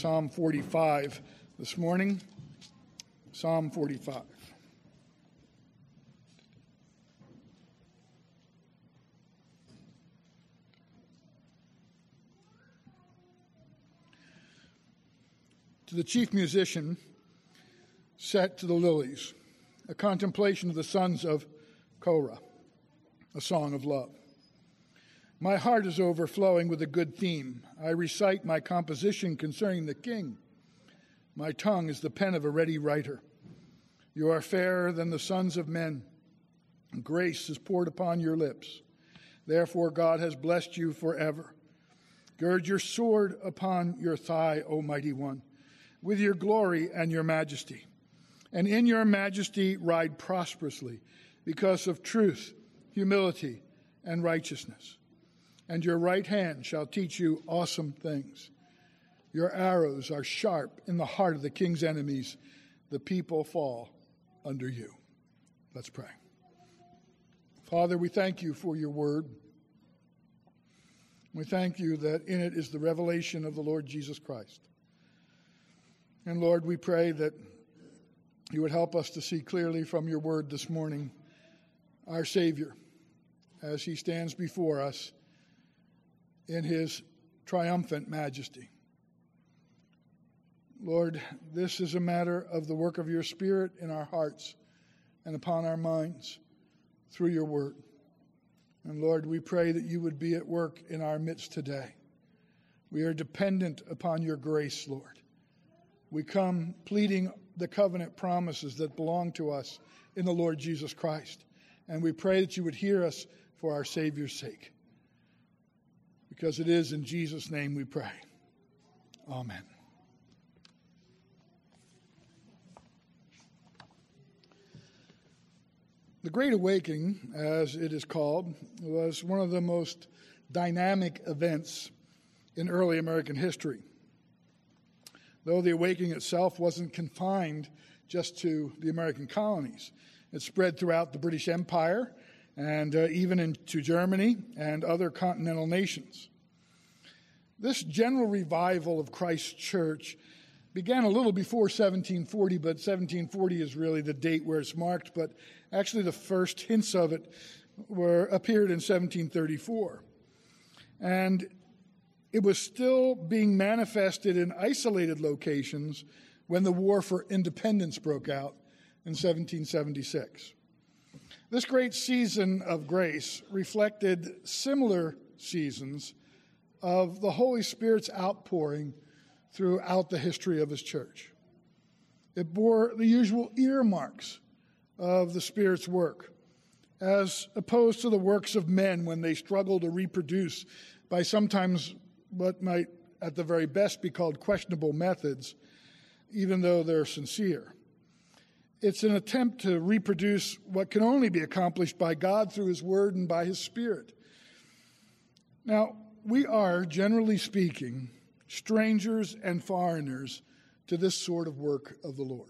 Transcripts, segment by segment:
Psalm 45 this morning. Psalm 45. To the chief musician, set to the lilies, a contemplation of the sons of Korah, a song of love. My heart is overflowing with a good theme. I recite my composition concerning the king. My tongue is the pen of a ready writer. You are fairer than the sons of men. Grace is poured upon your lips. Therefore God has blessed you forever. Gird your sword upon your thigh, O mighty one, with your glory and your majesty. And in your majesty ride prosperously because of truth, humility, and righteousness. And your right hand shall teach you awesome things. Your arrows are sharp in the heart of the king's enemies. The people fall under you. Let's pray. Father, we thank you for your word. We thank you that in it is the revelation of the Lord Jesus Christ. And Lord, we pray that you would help us to see clearly from your word this morning our Savior as he stands before us in his triumphant majesty. Lord, this is a matter of the work of your Spirit in our hearts and upon our minds through your word. And Lord, we pray that you would be at work in our midst today. We are dependent upon your grace, Lord. We come pleading the covenant promises that belong to us in the Lord Jesus Christ. And we pray that you would hear us for our Savior's sake. Because it is in Jesus' name we pray. Amen. The Great Awakening, as it is called, was one of the most dynamic events in early American history. Though the awakening itself wasn't confined just to the American colonies. It spread throughout the British Empire and even into Germany and other continental nations. This general revival of Christ's church began a little before 1740, but 1740 is really the date where it's marked, but actually the first hints of it appeared in 1734. And it was still being manifested in isolated locations when the War for Independence broke out in 1776. This great season of grace reflected similar seasons of the Holy Spirit's outpouring throughout the history of his church. It bore the usual earmarks of the Spirit's work, as opposed to the works of men when they struggle to reproduce by sometimes what might at the very best be called questionable methods, even though they're sincere. It's an attempt to reproduce what can only be accomplished by God through his word and by his Spirit. Now, we are, generally speaking, strangers and foreigners to this sort of work of the Lord.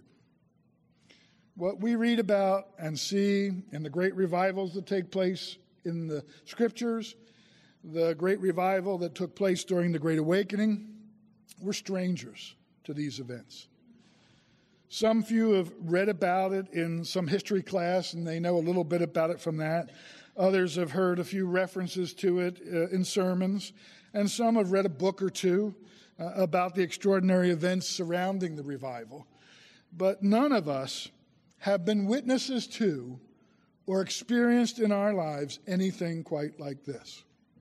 What we read about and see in the great revivals that take place in the Scriptures, the great revival that took place during the Great Awakening, we're strangers to these events. Some few have read about it in some history class, and they know a little bit about it from that. Others have heard a few references to it in sermons, and some have read a book or two about the extraordinary events surrounding the revival. But none of us have been witnesses to or experienced in our lives anything quite like this.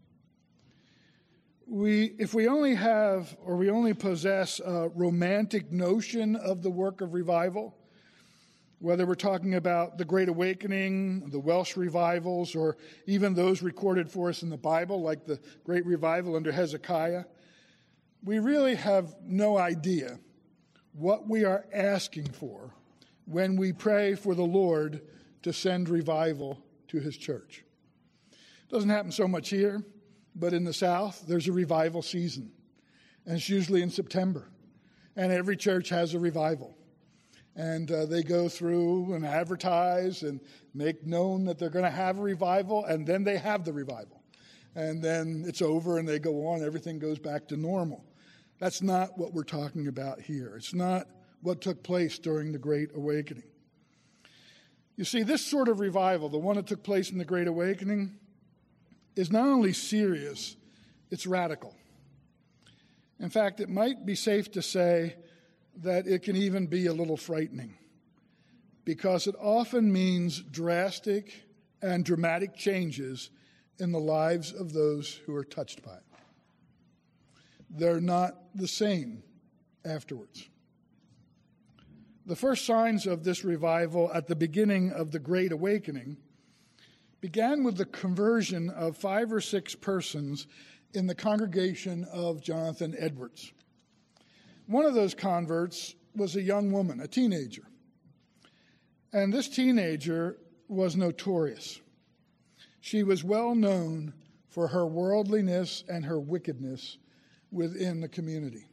If we only have or we only possess a romantic notion of the work of revival, whether we're talking about the Great Awakening, the Welsh revivals, or even those recorded for us in the Bible, like the Great Revival under Hezekiah, we really have no idea what we are asking for when we pray for the Lord to send revival to his church. It doesn't happen so much here. But in the South, there's a revival season, and it's usually in September. And every church has a revival. And they go through and advertise and make known that they're going to have a revival, and then they have the revival. And then it's over and they go on, everything goes back to normal. That's not what we're talking about here. It's not what took place during the Great Awakening. You see, this sort of revival, the one that took place in the Great Awakening, is not only serious, it's radical. In fact, it might be safe to say that it can even be a little frightening, because it often means drastic and dramatic changes in the lives of those who are touched by it. They're not the same afterwards. The first signs of this revival at the beginning of the Great Awakening began with the conversion of 5 or 6 persons in the congregation of Jonathan Edwards. One of those converts was a young woman, a teenager. And this teenager was notorious. She was well known for her worldliness and her wickedness within the community.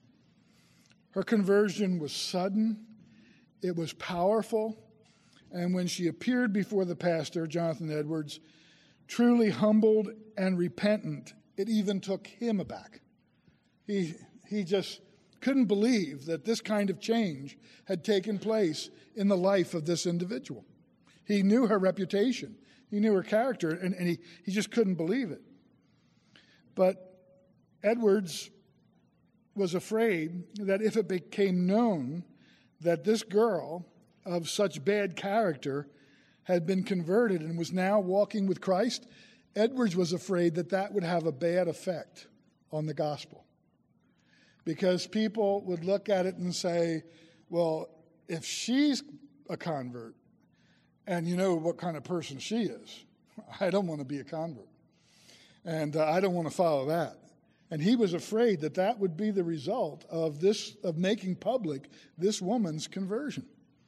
Her conversion was sudden, it was powerful, and when she appeared before the pastor, Jonathan Edwards, truly humbled and repentant, it even took him aback. He just couldn't believe that this kind of change had taken place in the life of this individual. He knew her reputation, he knew her character, and he just couldn't believe it. But Edwards was afraid that if it became known that this girl of such bad character had been converted and was now walking with Christ, Edwards was afraid that that would have a bad effect on the gospel. Because people would look at it and say, well, if she's a convert, and you know what kind of person she is, I don't want to be a convert. And I don't want to follow that. And he was afraid that that would be the result of making public this woman's conversion.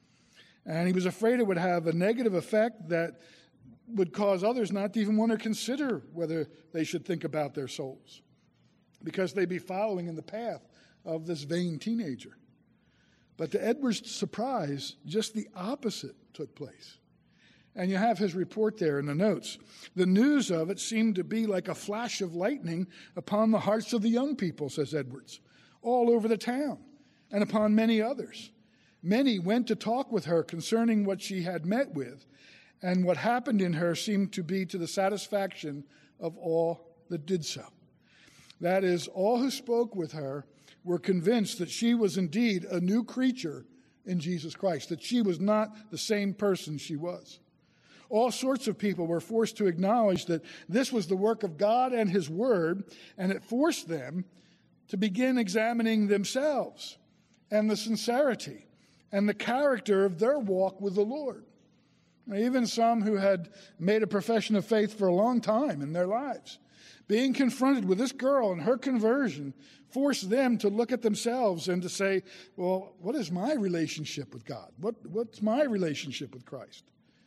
And he was afraid it would have a negative effect that would cause others not to even want to consider whether they should think about their souls, because they'd be following in the path of this vain teenager. But to Edwards' surprise, just the opposite took place. And you have his report there in the notes. The news of it seemed to be like a flash of lightning upon the hearts of the young people, says Edwards, all over the town, and upon many others. Many went to talk with her concerning what she had met with, and what happened in her seemed to be to the satisfaction of all that did so. That is, all who spoke with her were convinced that she was indeed a new creature in Jesus Christ, that she was not the same person she was. All sorts of people were forced to acknowledge that this was the work of God and His Word, and it forced them to begin examining themselves and the sincerity and the character of their walk with the Lord. Now, even some who had made a profession of faith for a long time in their lives, being confronted with this girl and her conversion, forced them to look at themselves and to say, well, what is my relationship with God? What's my relationship with Christ?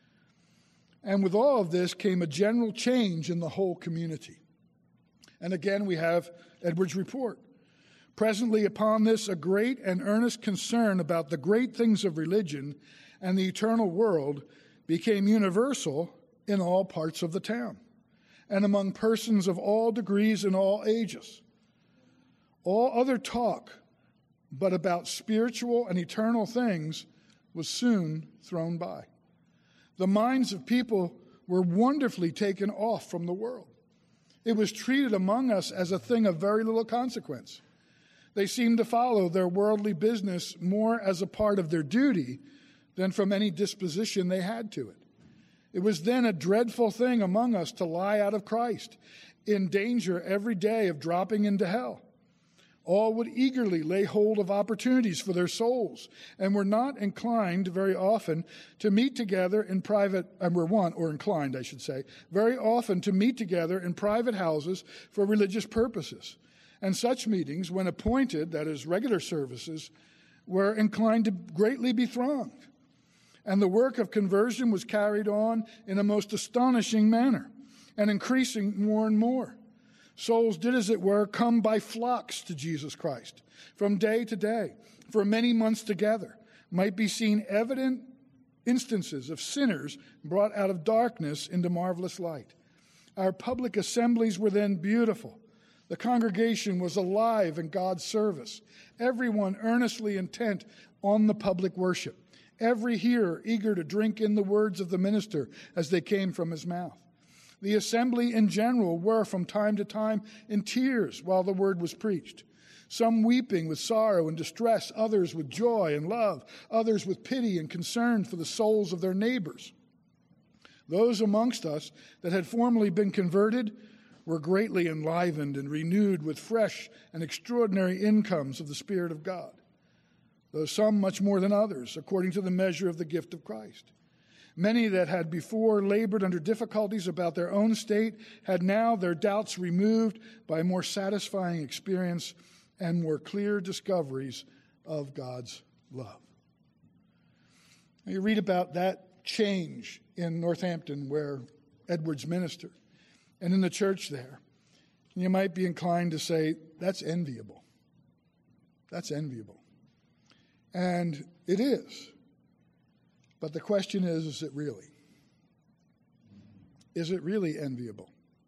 And with all of this came a general change in the whole community. And again, we have Edwards' report. Presently upon this, a great and earnest concern about the great things of religion and the eternal world became universal in all parts of the town and among persons of all degrees and all ages. All other talk but about spiritual and eternal things was soon thrown by. The minds of people were wonderfully taken off from the world. It was treated among us as a thing of very little consequence. They seemed to follow their worldly business more as a part of their duty than from any disposition they had to it. It was then a dreadful thing among us to lie out of Christ, in danger every day of dropping into hell. All would eagerly lay hold of opportunities for their souls, and were not inclined very often to meet together in private, inclined, I should say, very often to meet together in private houses for religious purposes. And such meetings, when appointed, that is, regular services, were inclined to greatly be thronged. And the work of conversion was carried on in a most astonishing manner, and increasing more and more. Souls did, as it were, come by flocks to Jesus Christ. From day to day, for many months together, might be seen evident instances of sinners brought out of darkness into marvelous light. Our public assemblies were then beautiful. The congregation was alive in God's service, everyone earnestly intent on the public worship, every hearer eager to drink in the words of the minister as they came from his mouth. The assembly in general were from time to time in tears while the word was preached, some weeping with sorrow and distress, others with joy and love, others with pity and concern for the souls of their neighbors. Those amongst us that had formerly been converted were greatly enlivened and renewed with fresh and extraordinary incomes of the Spirit of God, though some much more than others, according to the measure of the gift of Christ. Many that had before labored under difficulties about their own state had now their doubts removed by more satisfying experience and more clear discoveries of God's love. Now you read about that change in Northampton where Edwards ministered and in the church there. You might be inclined to say, that's enviable. That's enviable. And it is. But the question is it really? Is it really enviable?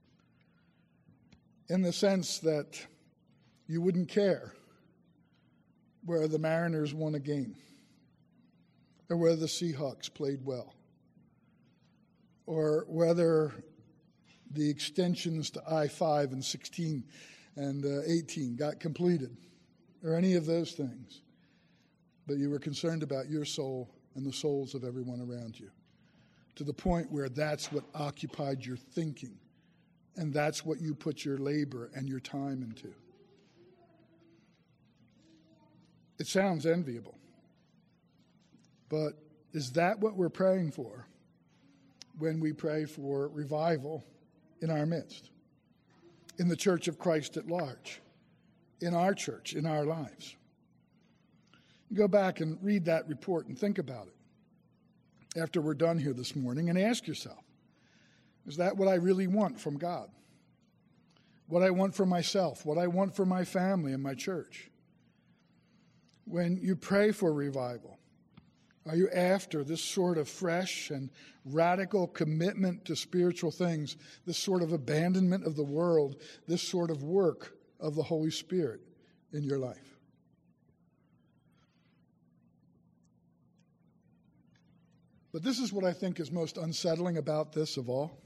In the sense that you wouldn't care where the Mariners won a game, or whether the Seahawks played well, or whether the extensions to I-5 and 16 and 18 got completed, or any of those things. But you were concerned about your soul and the souls of everyone around you, to the point where that's what occupied your thinking, and that's what you put your labor and your time into. It sounds enviable, but is that what we're praying for when we pray for revival in our midst, in the church of Christ at large, in our church, in our lives? Go back and read that report and think about it after we're done here this morning and ask yourself, is that what I really want from God? What I want for myself, what I want for my family and my church? When you pray for revival, are you after this sort of fresh and radical commitment to spiritual things, this sort of abandonment of the world, this sort of work of the Holy Spirit in your life? But this is what I think is most unsettling about this of all.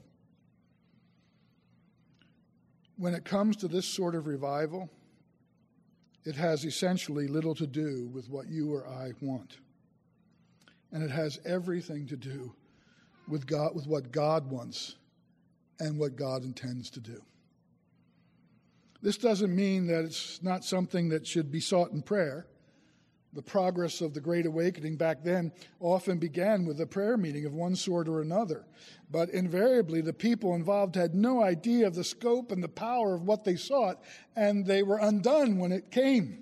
When it comes to this sort of revival, it has essentially little to do with what you or I want. And it has everything to do with God, with what God wants and what God intends to do. This doesn't mean that it's not something that should be sought in prayer. The progress of the Great Awakening back then often began with a prayer meeting of one sort or another. But invariably, the people involved had no idea of the scope and the power of what they sought, and they were undone when it came.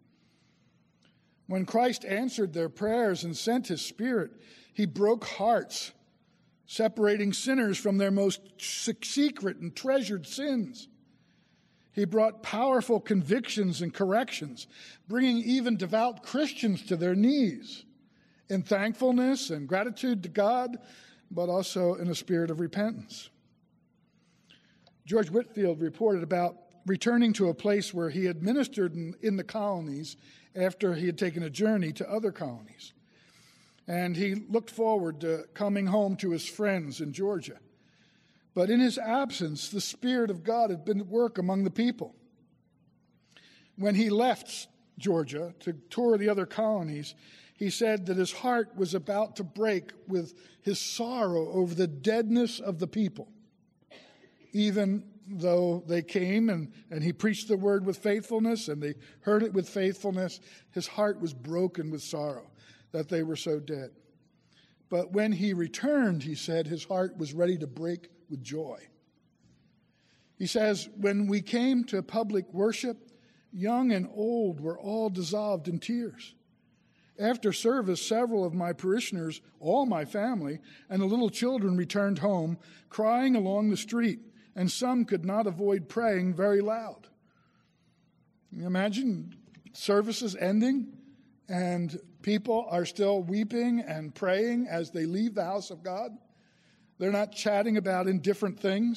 When Christ answered their prayers and sent his Spirit, he broke hearts, separating sinners from their most secret and treasured sins. He brought powerful convictions and corrections, bringing even devout Christians to their knees in thankfulness and gratitude to God, but also in a spirit of repentance. George Whitefield reported about returning to a place where he had ministered in the colonies after he had taken a journey to other colonies. And he looked forward to coming home to his friends in Georgia. But in his absence, the Spirit of God had been at work among the people. When he left Georgia to tour the other colonies, he said that his heart was about to break with his sorrow over the deadness of the people. Even though they came and he preached the word with faithfulness and they heard it with faithfulness, his heart was broken with sorrow that they were so dead. But when he returned, he said, his heart was ready to break with joy. He says, when we came to public worship, young and old were all dissolved in tears. After service, several of my parishioners, all my family, and the little children returned home, crying along the street, and some could not avoid praying very loud. Can you imagine services ending, and people are still weeping and praying as they leave the house of God? They're not chatting about indifferent things,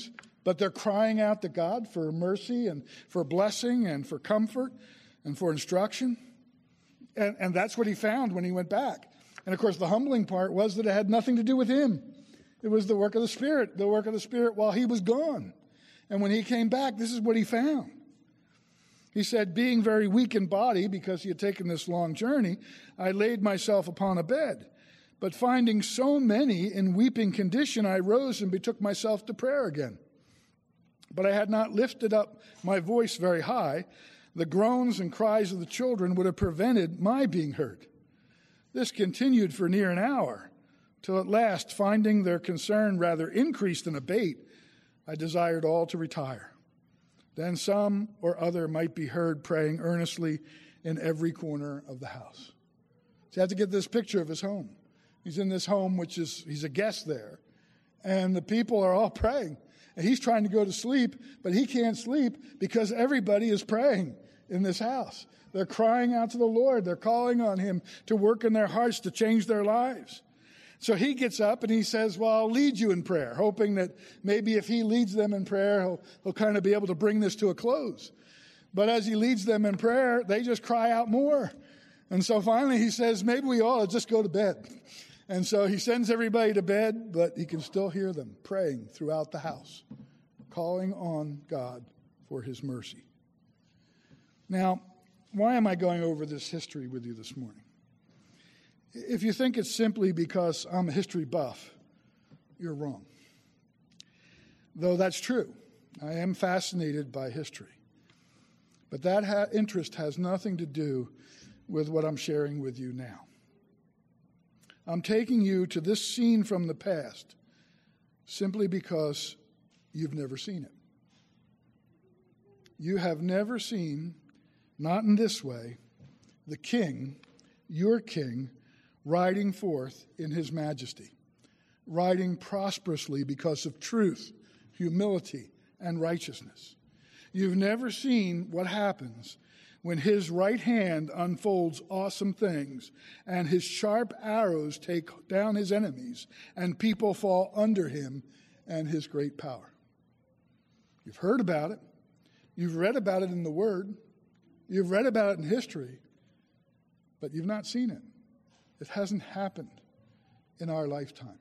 but they're crying out to God for mercy and for blessing and for comfort and for instruction. And that's what he found when he went back. And of course, the humbling part was that it had nothing to do with him. It was the work of the Spirit while he was gone. And when he came back, this is what he found. He said, being very weak in body, because he had taken this long journey, I laid myself upon a bed. But finding so many in weeping condition, I rose and betook myself to prayer again. But I had not lifted up my voice very high. The groans and cries of the children would have prevented my being heard. This continued for near an hour, till at last, finding their concern rather increased than abate, I desired all to retire. Then some or other might be heard praying earnestly in every corner of the house. So you have to get this picture of his home. He's in this home, he's a guest there. And the people are all praying. And he's trying to go to sleep, but he can't sleep because everybody is praying in this house. They're crying out to the Lord. They're calling on him to work in their hearts to change their lives. So he gets up and he says, well, I'll lead you in prayer, hoping that maybe if he leads them in prayer, he'll kind of be able to bring this to a close. But as he leads them in prayer, they just cry out more. And so finally he says, maybe we ought to just go to bed. And so he sends everybody to bed, but he can still hear them praying throughout the house, calling on God for his mercy. Now, why am I going over this history with you this morning? If you think it's simply because I'm a history buff, you're wrong. Though that's true. I am fascinated by history. But that interest has nothing to do with what I'm sharing with you now. I'm taking you to this scene from the past simply because you've never seen it. You have never seen, not in this way, the king, your king, riding forth in his majesty, riding prosperously because of truth, humility, and righteousness. You've never seen what happens when his right hand unfolds awesome things and his sharp arrows take down his enemies and people fall under him and his great power. You've heard about it. You've read about it in the Word. You've read about it in history, but you've not seen it. It hasn't happened in our lifetime.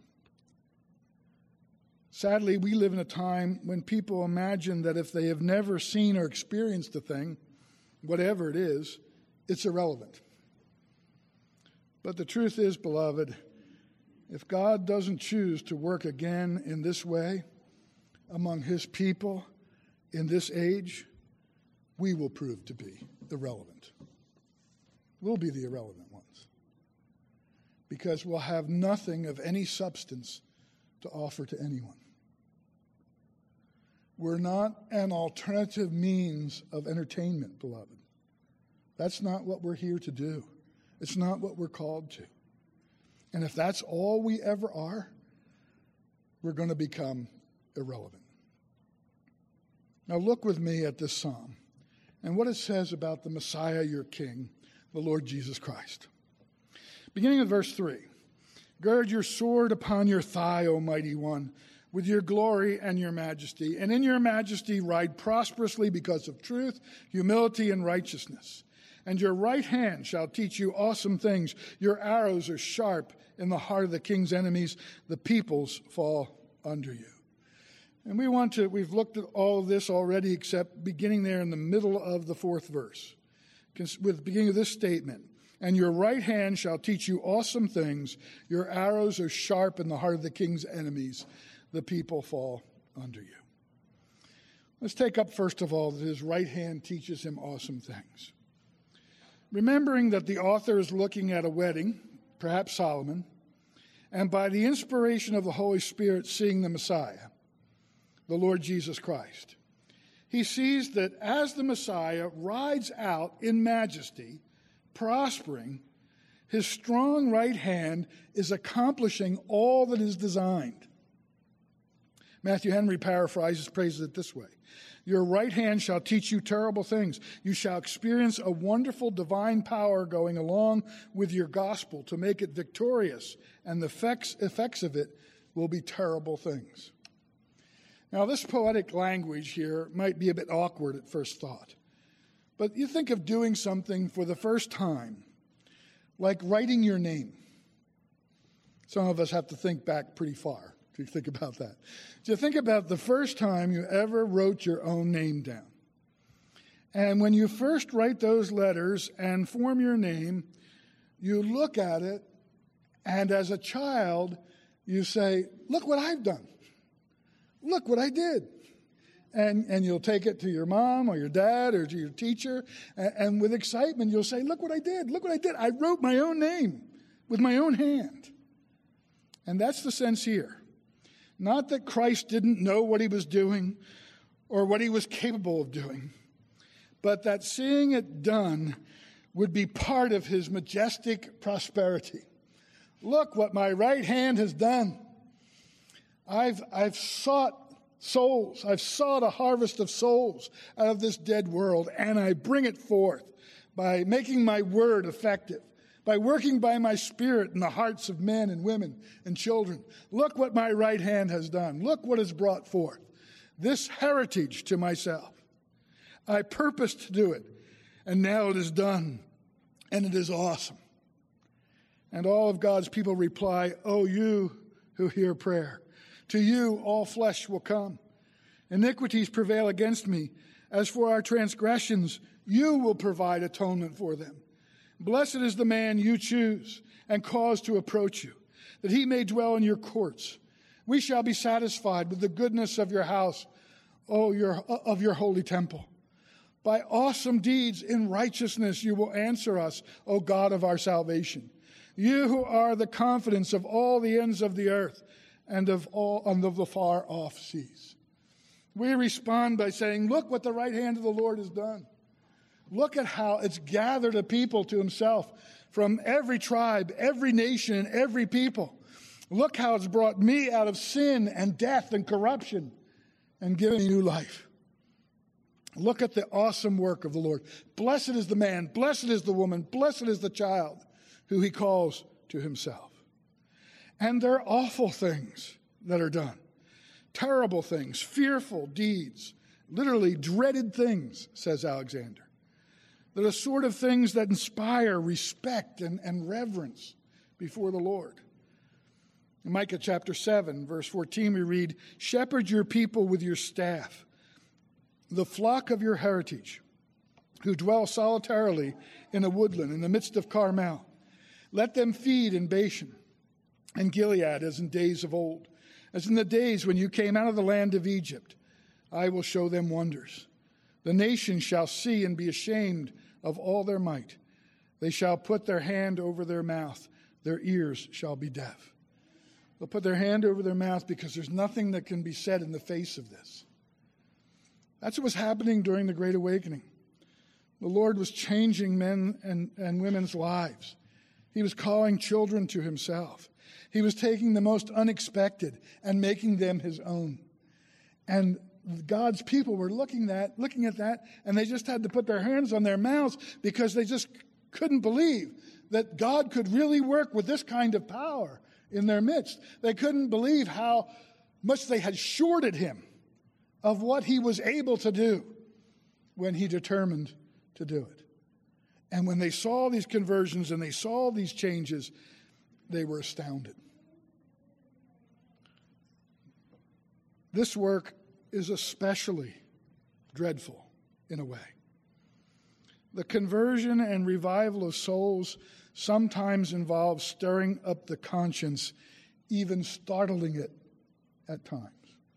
Sadly, we live in a time when people imagine that if they have never seen or experienced a thing, whatever it is, it's irrelevant. But the truth is, beloved, if God doesn't choose to work again in this way among his people in this age, we will prove to be irrelevant. We'll be the irrelevant ones. Because we'll have nothing of any substance to offer to anyone. We're not an alternative means of entertainment, beloved. That's not what we're here to do. It's not what we're called to. And if that's all we ever are, we're going to become irrelevant. Now look with me at this psalm and what it says about the Messiah, your King, the Lord Jesus Christ. Beginning of verse 3, gird your sword upon your thigh, O mighty one, with your glory and your majesty. And in your majesty ride prosperously because of truth, humility, and righteousness. And your right hand shall teach you awesome things. Your arrows are sharp in the heart of the king's enemies. The peoples fall under you. And we've looked at all of this already except beginning there in the middle of the fourth verse. With the beginning of this statement. And your right hand shall teach you awesome things. Your arrows are sharp in the heart of the king's enemies. The people fall under you. Let's take up first of all that his right hand teaches him awesome things. Remembering that the author is looking at a wedding, perhaps Solomon, and by the inspiration of the Holy Spirit seeing the Messiah, the Lord Jesus Christ. He sees that as the Messiah rides out in majesty, prospering, his strong right hand is accomplishing all that is designed. Matthew Henry praises it this way. Your right hand shall teach you terrible things. You shall experience a wonderful divine power going along with your gospel to make it victorious, and the effects of it will be terrible things. Now, this poetic language here might be a bit awkward at first thought, but you think of doing something for the first time, like writing your name. Some of us have to think back pretty far to think about that. So think about the first time you ever wrote your own name down. And when you first write those letters and form your name, you look at it, and as a child, you say, look what I've done. Look what I did. And you'll take it to your mom or your dad or to your teacher, and with excitement, you'll say, look what I did. Look what I did. I wrote my own name with my own hand. And that's the sense here. Not that Christ didn't know what he was doing or what he was capable of doing, but that seeing it done would be part of his majestic prosperity. Look what my right hand has done. I've sought souls. I've sought a harvest of souls out of this dead world, and I bring it forth by making my word effective, by working by my Spirit in the hearts of men and women and children. Look what my right hand has done. Look what is brought forth. This heritage to myself. I purposed to do it, and now it is done, and it is awesome. And all of God's people reply, "Oh, you who hear prayer, to you all flesh will come. Iniquities prevail against me. As for our transgressions, you will provide atonement for them. Blessed is the man you choose and cause to approach you, that he may dwell in your courts. We shall be satisfied with the goodness of your house, of your holy temple. By awesome deeds in righteousness you will answer us, O God of our salvation. You who are the confidence of all the ends of the earth and of the far-off seas." We respond by saying, look what the right hand of the Lord has done. Look at how it's gathered a people to himself from every tribe, every nation, and every people. Look how it's brought me out of sin and death and corruption and given me new life. Look at the awesome work of the Lord. Blessed is the man, blessed is the woman, blessed is the child who he calls to himself. And there are awful things that are done. Terrible things, fearful deeds, literally dreaded things, says Alexander. They're the sort of things that inspire respect and reverence before the Lord. In Micah chapter 7, verse 14, we read, "Shepherd your people with your staff, the flock of your heritage, who dwell solitarily in a woodland in the midst of Carmel. Let them feed in Bashan and Gilead as in days of old, as in the days when you came out of the land of Egypt. I will show them wonders. The nations shall see and be ashamed of all their might. They shall put their hand over their mouth. Their ears shall be deaf." They'll put their hand over their mouth because there's nothing that can be said in the face of this. That's what was happening during the Great Awakening. The Lord was changing men and women's lives. He was calling children to himself. He was taking the most unexpected and making them his own. And God's people were looking at that, and they just had to put their hands on their mouths because they just couldn't believe that God could really work with this kind of power in their midst. They couldn't believe how much they had shorted him of what he was able to do when he determined to do it. And when they saw these conversions and they saw these changes, they were astounded. This work is especially dreadful in a way. The conversion and revival of souls sometimes involves stirring up the conscience, even startling it at times.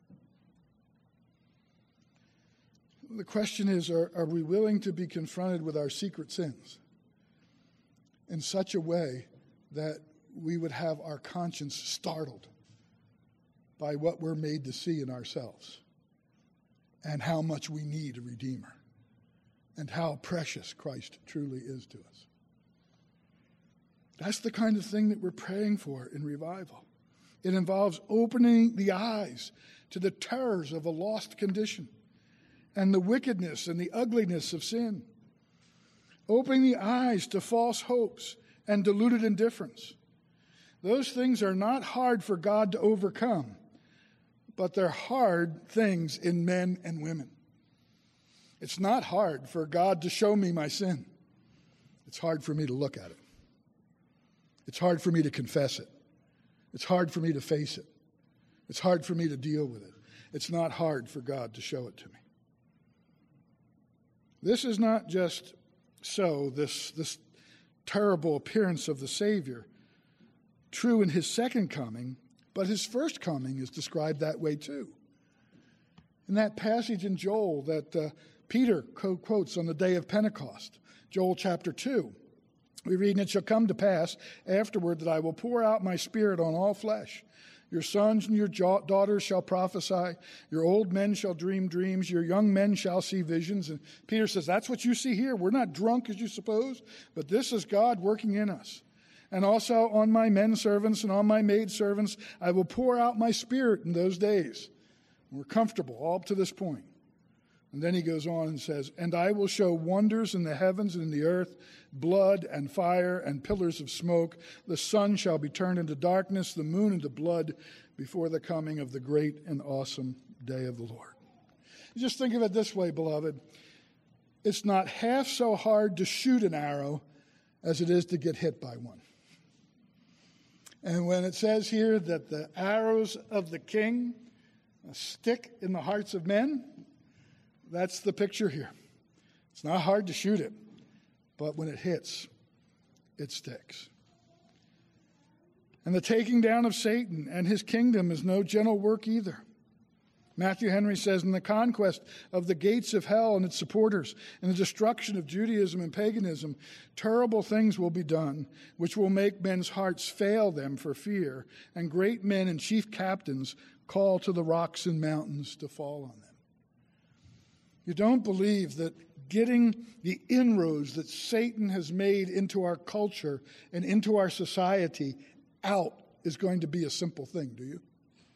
The question is, are we willing to be confronted with our secret sins in such a way that we would have our conscience startled by what we're made to see in ourselves and how much we need a Redeemer and how precious Christ truly is to us? That's the kind of thing that we're praying for in revival. It involves opening the eyes to the terrors of a lost condition and the wickedness and the ugliness of sin. Opening the eyes to false hopes and deluded indifference. Those things are not hard for God to overcome, but they're hard things in men and women. It's not hard for God to show me my sin. It's hard for me to look at it. It's hard for me to confess it. It's hard for me to face it. It's hard for me to deal with it. It's not hard for God to show it to me. This is not just so, this terrible appearance of the Savior, true in his second coming, but his first coming is described that way too. In that passage in Joel that Peter quotes on the day of Pentecost, Joel chapter 2, we read, "And it shall come to pass afterward that I will pour out my Spirit on all flesh. Your sons and your daughters shall prophesy. Your old men shall dream dreams. Your young men shall see visions." And Peter says, that's what you see here. We're not drunk as you suppose, but this is God working in us. "And also on my men servants and on my maid servants, I will pour out my Spirit in those days." We're comfortable all up to this point. And then he goes on and says, "And I will show wonders in the heavens and in the earth, blood and fire and pillars of smoke. The sun shall be turned into darkness, the moon into blood, before the coming of the great and awesome day of the Lord." Just think of it this way, beloved. It's not half so hard to shoot an arrow as it is to get hit by one. And when it says here that the arrows of the king stick in the hearts of men, that's the picture here. It's not hard to shoot it, but when it hits, it sticks. And the taking down of Satan and his kingdom is no gentle work either. Matthew Henry says, "In the conquest of the gates of hell and its supporters, and the destruction of Judaism and paganism, terrible things will be done, which will make men's hearts fail them for fear, and great men and chief captains call to the rocks and mountains to fall on them." You don't believe that getting the inroads that Satan has made into our culture and into our society out is going to be a simple thing, do you?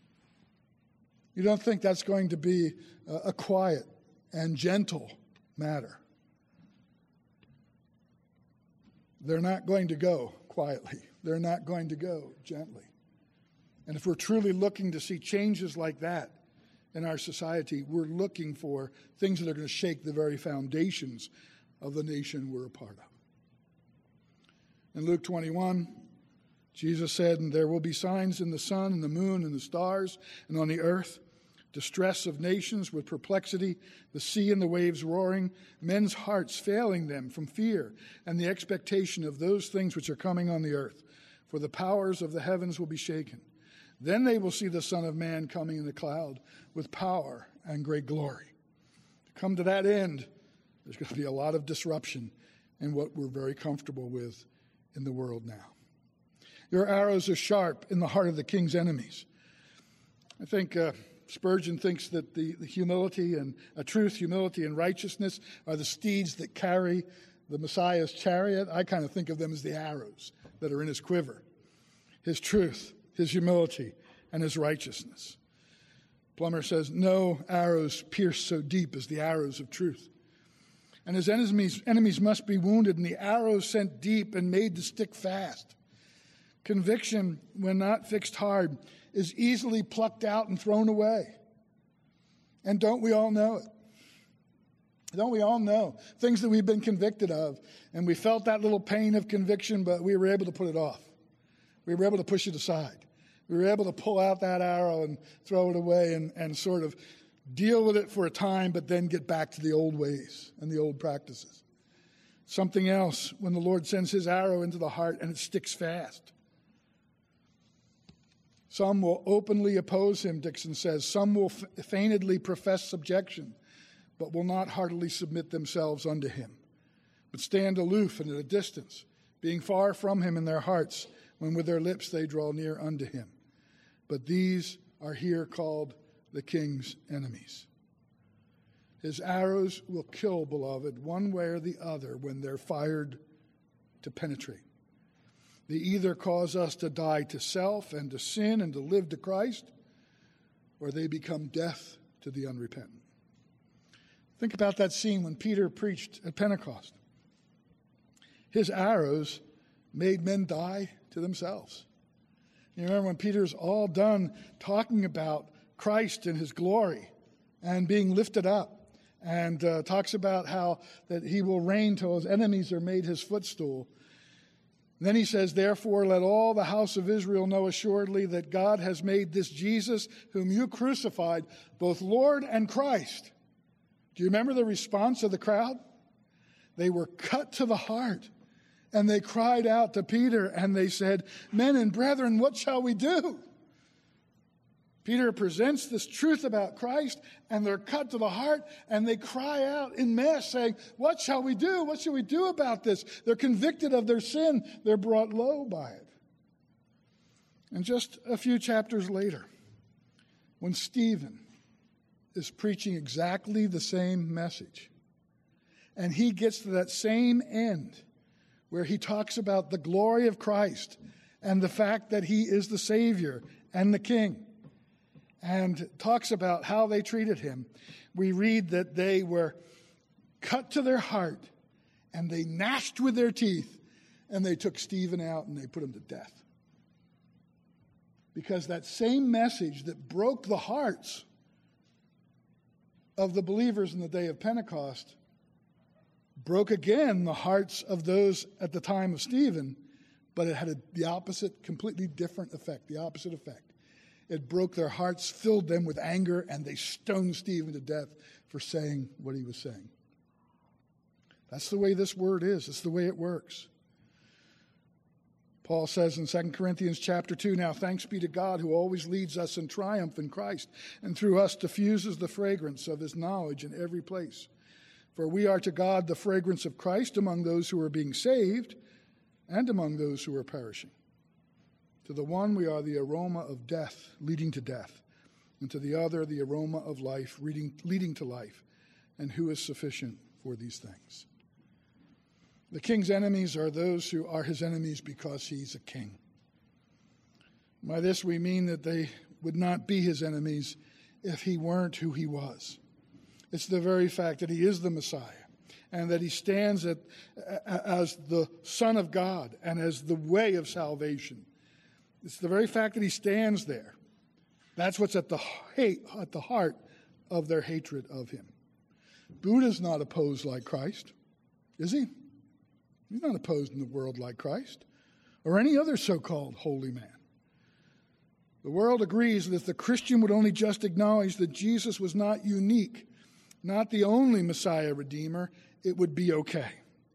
You don't think that's going to be a quiet and gentle matter. They're not going to go quietly. They're not going to go gently. And if we're truly looking to see changes like that in our society, we're looking for things that are going to shake the very foundations of the nation we're a part of. In Luke 21, Jesus said, "And there will be signs in the sun and the moon and the stars and on the earth, distress of nations with perplexity, the sea and the waves roaring, men's hearts failing them from fear and the expectation of those things which are coming on the earth. For the powers of the heavens will be shaken. Then they will see the Son of Man coming in the cloud with power and great glory." To come to that end, there's going to be a lot of disruption in what we're very comfortable with in the world now. Your arrows are sharp in the heart of the king's enemies. I think Spurgeon thinks that the humility and truth, humility, and righteousness are the steeds that carry the Messiah's chariot. I kind of think of them as the arrows that are in his quiver. His truth, his humility, and his righteousness. Plummer says, "No arrows pierce so deep as the arrows of truth. And his enemies must be wounded, and the arrows sent deep and made to stick fast. Conviction, when not fixed hard, is easily plucked out and thrown away. And don't we all know it? Don't we all know things that we've been convicted of, and we felt that little pain of conviction, but we were able to put it off. We were able to push it aside. We were able to pull out that arrow and throw it away and sort of deal with it for a time, but then get back to the old ways and the old practices. Something else, when the Lord sends his arrow into the heart and it sticks fast. Some will openly oppose him, Dixon says. Some will feignedly profess subjection, but will not heartily submit themselves unto him, but stand aloof and at a distance, being far from him in their hearts, when with their lips they draw near unto him. But these are here called the king's enemies. His arrows will kill, beloved, one way or the other when they're fired to penetrate. They either cause us to die to self and to sin and to live to Christ, or they become death to the unrepentant. Think about that scene when Peter preached at Pentecost. His arrows made men die to themselves. You remember when Peter's all done talking about Christ in his glory and being lifted up, and talks about how that he will reign till his enemies are made his footstool. Then he says, therefore, let all the house of Israel know assuredly that God has made this Jesus, whom you crucified, both Lord and Christ. Do you remember the response of the crowd? They were cut to the heart, and they cried out to Peter, and they said, men and brethren, what shall we do? Peter presents this truth about Christ, and they're cut to the heart, and they cry out in mass saying, what shall we do? What shall we do about this? They're convicted of their sin. They're brought low by it. And just a few chapters later, when Stephen is preaching exactly the same message, and he gets to that same end where he talks about the glory of Christ and the fact that he is the Savior and the King, and talks about how they treated him, we read that they were cut to their heart, and they gnashed with their teeth, and they took Stephen out and they put him to death. Because that same message that broke the hearts of the believers in the day of Pentecost broke again the hearts of those at the time of Stephen, but it had the opposite, completely different effect, the opposite effect. It broke their hearts, filled them with anger, and they stoned Stephen to death for saying what he was saying. That's the way this word is. It's the way it works. Paul says in 2 Corinthians chapter 2, now thanks be to God who always leads us in triumph in Christ, and through us diffuses the fragrance of his knowledge in every place. For we are to God the fragrance of Christ among those who are being saved and among those who are perishing. To the one we are the aroma of death, leading to death, and to the other the aroma of life, leading to life. And who is sufficient for these things? The king's enemies are those who are his enemies because he's a king. By this we mean that they would not be his enemies if he weren't who he was. It's the very fact that he is the Messiah and that he stands as the Son of God and as the way of salvation. It's the very fact that he stands there. That's what's at the heart of their hatred of him. Buddha's not opposed like Christ, is he? He's not opposed in the world like Christ or any other so-called holy man. The world agrees that if the Christian would only just acknowledge that Jesus was not unique, not the only Messiah Redeemer, it would be okay.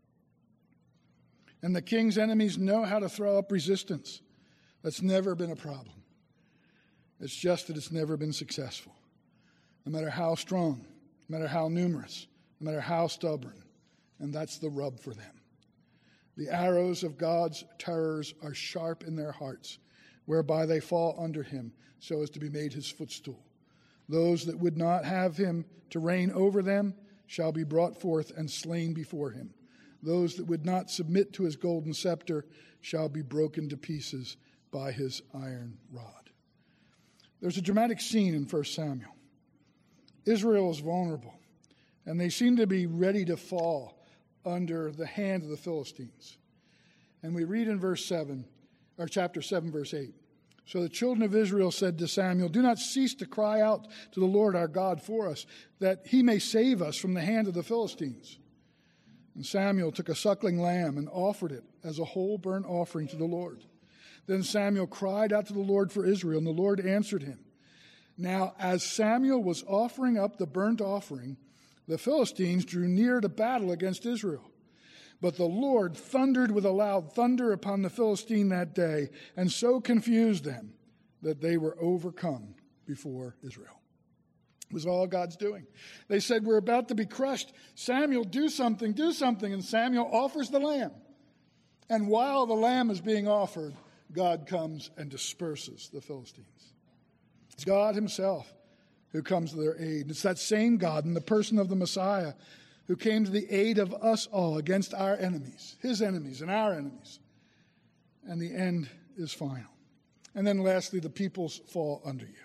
And the king's enemies know how to throw up resistance. That's never been a problem. It's just that it's never been successful. No matter how strong, no matter how numerous, no matter how stubborn. And that's the rub for them. The arrows of God's terrors are sharp in their hearts, whereby they fall under him, so as to be made his footstool. Those that would not have him to reign over them shall be brought forth and slain before him. Those that would not submit to his golden scepter shall be broken to pieces by his iron rod. There's a dramatic scene in 1 Samuel. Israel is vulnerable, and they seem to be ready to fall under the hand of the Philistines. And we read in chapter 7, verse 8. So the children of Israel said to Samuel, do not cease to cry out to the Lord our God for us, that he may save us from the hand of the Philistines. And Samuel took a suckling lamb and offered it as a whole burnt offering to the Lord. Then Samuel cried out to the Lord for Israel, and the Lord answered him. Now, as Samuel was offering up the burnt offering, the Philistines drew near to battle against Israel. But the Lord thundered with a loud thunder upon the Philistine that day, and so confused them that they were overcome before Israel. It was all God's doing. They said, we're about to be crushed. Samuel, do something, do something. And Samuel offers the lamb. And while the lamb is being offered, God comes and disperses the Philistines. It's God himself who comes to their aid. And it's that same God in the person of the Messiah who came to the aid of us all against our enemies, his enemies and our enemies. And the end is final. And then lastly, the peoples fall under you.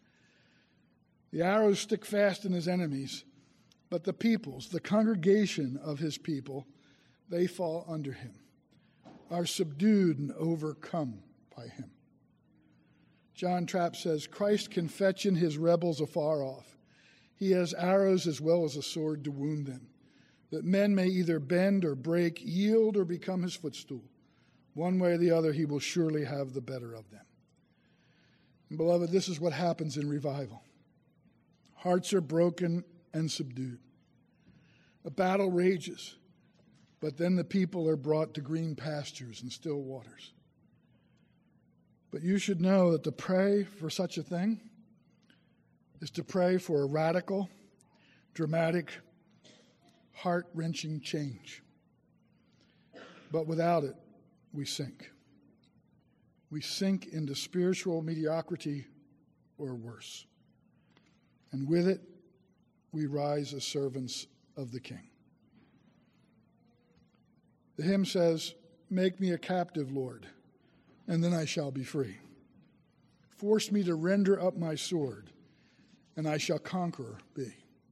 The arrows stick fast in his enemies, but the peoples, the congregation of his people, they fall under him, are subdued and overcome by him. John Trapp says, Christ can fetch in his rebels afar off. He has arrows as well as a sword to wound them, that men may either bend or break, yield or become his footstool. One way or the other, he will surely have the better of them. And beloved, this is what happens in revival. Hearts are broken and subdued. A battle rages, but then the people are brought to green pastures and still waters. But you should know that to pray for such a thing is to pray for a radical, dramatic, heart-wrenching change. But without it, we sink. We sink into spiritual mediocrity or worse. And with it, we rise as servants of the King. The hymn says, "Make me a captive, Lord, and then I shall be free. Force me to render up my sword, and I shall conqueror be.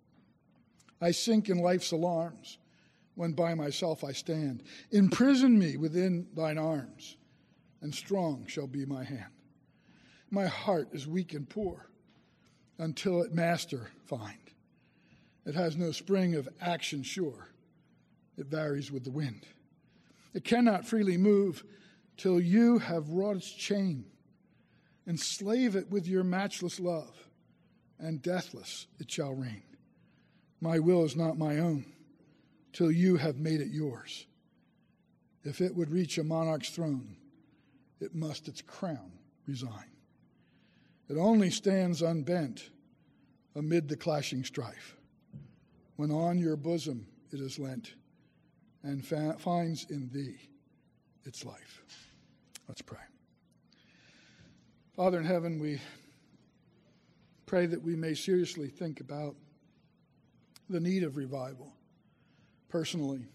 I sink in life's alarms when by myself I stand. Imprison me within thine arms, and strong shall be my hand. My heart is weak and poor, until it master find. It has no spring of action sure. It varies with the wind. It cannot freely move till you have wrought its chain. Enslave it with your matchless love, and deathless it shall reign. My will is not my own, till you have made it yours. If it would reach a monarch's throne, it must its crown resign. It only stands unbent amid the clashing strife, when on your bosom it is lent, and finds in thee its life." Let's pray. Father in heaven, we pray that we may seriously think about the need of revival, personally,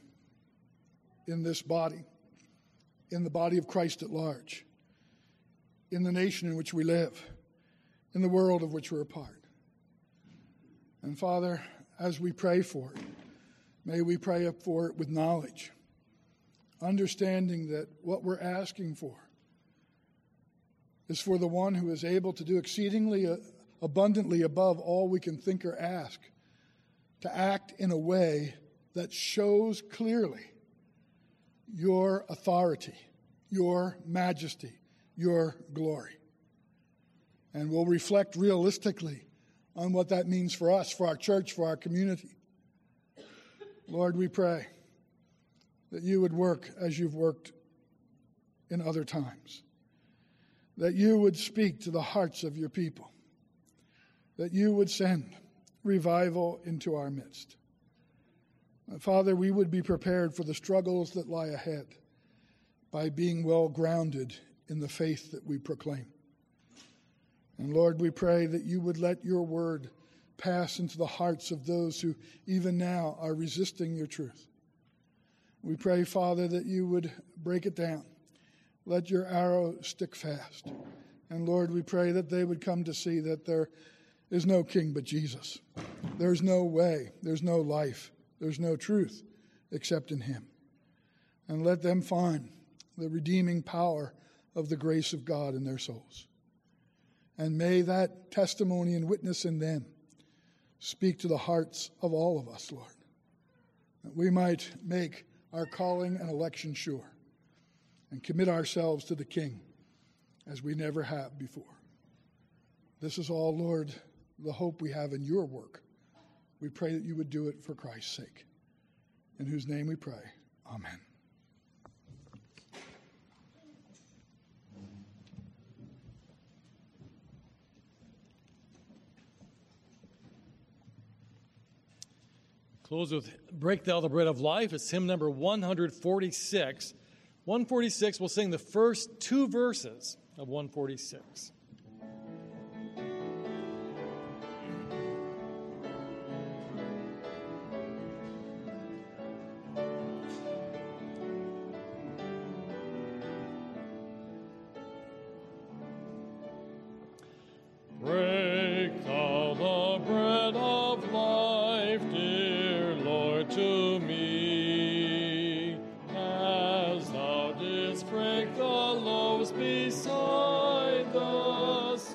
in this body, in the body of Christ at large, in the nation in which we live, in the world of which we're a part. And Father, as we pray for it, may we pray for it with knowledge, understanding that what we're asking for is for the one who is able to do exceedingly abundantly above all we can think or ask, to act in a way that shows clearly your authority, your majesty, your glory, and will reflect realistically on what that means for us, for our church, for our community. Lord, we pray that you would work as you've worked in other times, that you would speak to the hearts of your people, that you would send revival into our midst. Father, we would be prepared for the struggles that lie ahead by being well grounded in the faith that we proclaim. And Lord, we pray that you would let your word pass into the hearts of those who even now are resisting your truth. We pray, Father, that you would break it down. Let your arrow stick fast. And Lord, we pray that they would come to see that there is no king but Jesus. There's no way, there's no life, there's no truth except in him. And let them find the redeeming power of the grace of God in their souls. And may that testimony and witness in them speak to the hearts of all of us, Lord, that we might make our calling and election sure and commit ourselves to the King as we never have before. This is all, Lord, the hope we have in your work. We pray that you would do it for Christ's sake, in whose name we pray. Amen. Close with Break Thou the Bread of Life. It's hymn number 146. 146, we'll sing the first two verses of 146. Break thou the bread of life, dear Lord, to me, as thou didst break the loaves beside the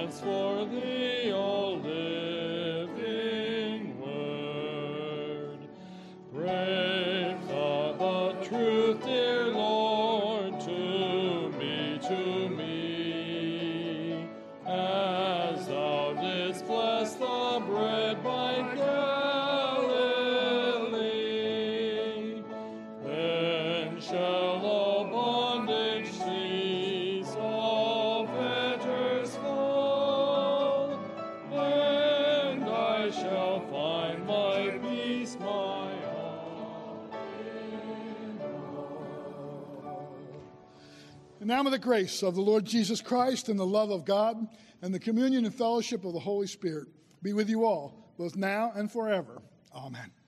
once for thee, O living word. Break the truth, dear Lord, to me, as thou didst bless the bread by Galilee. Then shall all bondage cease, all fetters fall, and I shall find my peace, my all in all. And now may the grace of the Lord Jesus Christ and the love of God and the communion and fellowship of the Holy Spirit be with you all, both now and forever. Amen.